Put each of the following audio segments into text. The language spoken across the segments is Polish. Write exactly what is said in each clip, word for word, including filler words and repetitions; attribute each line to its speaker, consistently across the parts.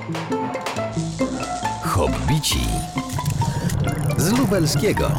Speaker 1: Hobbici z lubelskiego.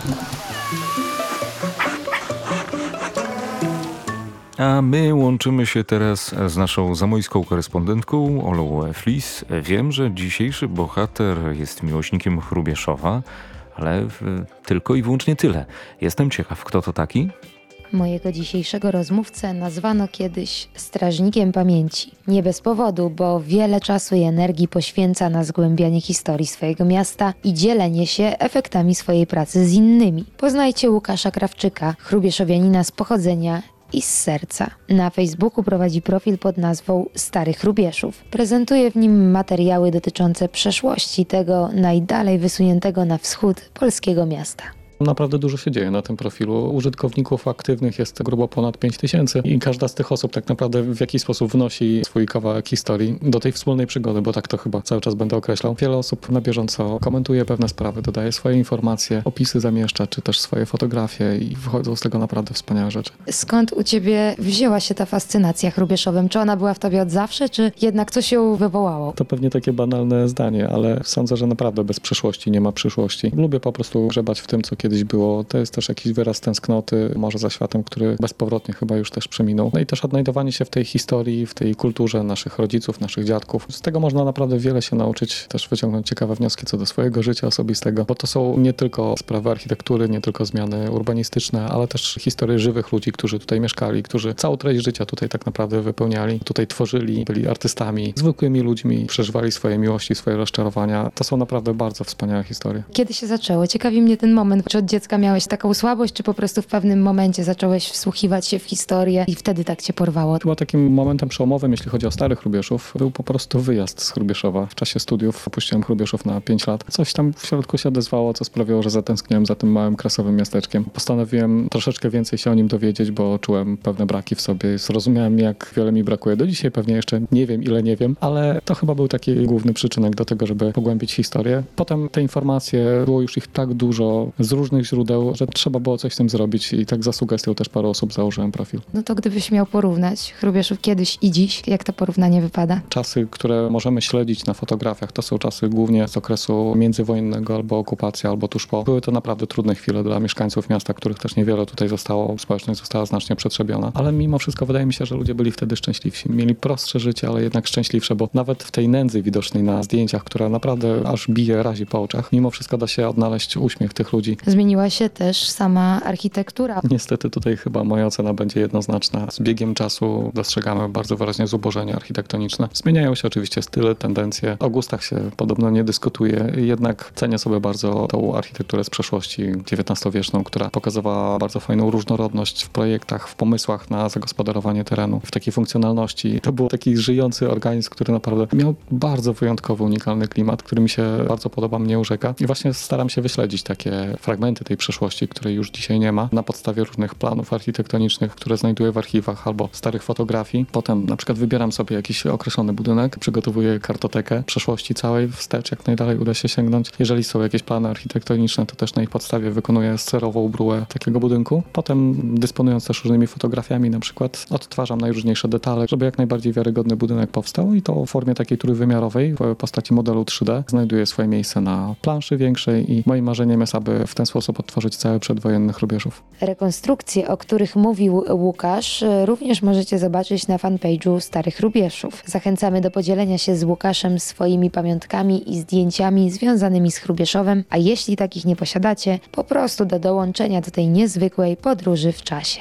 Speaker 2: A my łączymy się teraz z naszą zamojską korespondentką Olą Flis. Wiem, że dzisiejszy bohater jest miłośnikiem Hrubieszowa, ale tylko i wyłącznie tyle. Jestem ciekaw, kto to taki?
Speaker 3: Mojego dzisiejszego rozmówcę nazwano kiedyś strażnikiem pamięci. Nie bez powodu, bo wiele czasu i energii poświęca na zgłębianie historii swojego miasta i dzielenie się efektami swojej pracy z innymi. Poznajcie Łukasza Krawczyka, hrubieszowianina z pochodzenia i z serca. Na Facebooku prowadzi profil pod nazwą Stary Hrubieszów. Prezentuje w nim materiały dotyczące przeszłości tego najdalej wysuniętego na wschód polskiego miasta.
Speaker 4: Naprawdę dużo się dzieje na tym profilu. Użytkowników aktywnych jest grubo ponad pięć tysięcy i każda z tych osób tak naprawdę w jakiś sposób wnosi swój kawałek historii do tej wspólnej przygody, bo tak to chyba cały czas będę określał. Wiele osób na bieżąco komentuje pewne sprawy, dodaje swoje informacje, opisy zamieszcza, czy też swoje fotografie i wychodzą z tego naprawdę wspaniałe rzeczy.
Speaker 3: Skąd u ciebie wzięła się ta fascynacja Hrubieszowem? Czy ona była w tobie od zawsze, czy jednak coś ją wywołało?
Speaker 4: To pewnie takie banalne zdanie, ale sądzę, że naprawdę bez przeszłości nie ma przyszłości. Lubię po prostu grzebać w tym, co kiedyś było. To jest też jakiś wyraz tęsknoty, może za światem, który bezpowrotnie chyba już też przeminął. No i też odnajdowanie się w tej historii, w tej kulturze naszych rodziców, naszych dziadków. Z tego można naprawdę wiele się nauczyć, też wyciągnąć ciekawe wnioski co do swojego życia osobistego, bo to są nie tylko sprawy architektury, nie tylko zmiany urbanistyczne, ale też historie żywych ludzi, którzy tutaj mieszkali, którzy całą treść życia tutaj tak naprawdę wypełniali, tutaj tworzyli, byli artystami, zwykłymi ludźmi, przeżywali swoje miłości, swoje rozczarowania. To są naprawdę bardzo wspaniałe historie.
Speaker 3: Kiedy się zaczęło? Ciekawi mnie ten moment. Czy od dziecka miałeś taką słabość, czy po prostu w pewnym momencie zacząłeś wsłuchiwać się w historię i wtedy tak cię porwało?
Speaker 4: Chyba takim momentem przełomowym, jeśli chodzi o Stary Hrubieszów, był po prostu wyjazd z Hrubieszowa. W czasie studiów opuściłem Hrubieszów na pięć lat. Coś tam w środku się odezwało, co sprawiało, że zatęskniłem za tym małym, krasowym miasteczkiem. Postanowiłem troszeczkę więcej się o nim dowiedzieć, bo czułem pewne braki w sobie. Zrozumiałem, jak wiele mi brakuje. Do dzisiaj pewnie jeszcze nie wiem, ile nie wiem, ale to chyba był taki główny przyczynek do tego, żeby pogłębić historię. Potem te informacje, było już ich tak dużo z różnych źródeł, że trzeba było coś z tym zrobić i tak za sugestią też paru osób założyłem profil.
Speaker 3: No to gdybyś miał porównać Hrubieszów kiedyś i dziś, jak to porównanie wypada?
Speaker 4: Czasy, które możemy śledzić na fotografiach, to są czasy głównie z okresu międzywojennego albo okupacji, albo tuż po. Były to naprawdę trudne chwile dla mieszkańców miasta, których też niewiele tutaj zostało. Społeczność została znacznie przetrzebiona, ale mimo wszystko wydaje mi się, że ludzie byli wtedy szczęśliwsi. Mieli prostsze życie, ale jednak szczęśliwsze, bo nawet w tej nędzy widocznej na zdjęciach, która naprawdę aż bije, razi po oczach, mimo wszystko da się odnaleźć uśmiech tych ludzi.
Speaker 3: Zmieniła się też sama architektura.
Speaker 4: Niestety tutaj chyba moja ocena będzie jednoznaczna. Z biegiem czasu dostrzegamy bardzo wyraźnie zubożenie architektoniczne. Zmieniają się oczywiście style, tendencje. O gustach się podobno nie dyskutuje, jednak cenię sobie bardzo tą architekturę z przeszłości dziewiętnastowieczną, która pokazywała bardzo fajną różnorodność w projektach, w pomysłach na zagospodarowanie terenu, w takiej funkcjonalności. To był taki żyjący organizm, który naprawdę miał bardzo wyjątkowy, unikalny klimat, który mi się bardzo podoba, mnie urzeka. I właśnie staram się wyśledzić takie fragmenty tej przeszłości, której już dzisiaj nie ma, na podstawie różnych planów architektonicznych, które znajduję w archiwach albo starych fotografii. Potem na przykład wybieram sobie jakiś określony budynek, przygotowuję kartotekę przeszłości całej wstecz, jak najdalej uda się sięgnąć. Jeżeli są jakieś plany architektoniczne, to też na ich podstawie wykonuję serową brółę takiego budynku. Potem dysponując też różnymi fotografiami, na przykład odtwarzam najróżniejsze detale, żeby jak najbardziej wiarygodny budynek powstał i to w formie takiej trójwymiarowej, w postaci modelu trzy D, znajduje swoje miejsce na planszy większej i moim marzeniem jest, aby w ten sposób odtworzyć cały przedwojenny Hrubieszów.
Speaker 3: Rekonstrukcje, o których mówił Łukasz, również możecie zobaczyć na fanpage'u Starych Hrubieszów. Zachęcamy do podzielenia się z Łukaszem swoimi pamiątkami i zdjęciami związanymi z Hrubieszowem, a jeśli takich nie posiadacie, po prostu do dołączenia do tej niezwykłej podróży w czasie.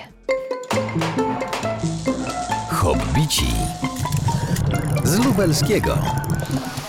Speaker 1: Hobbici z lubelskiego.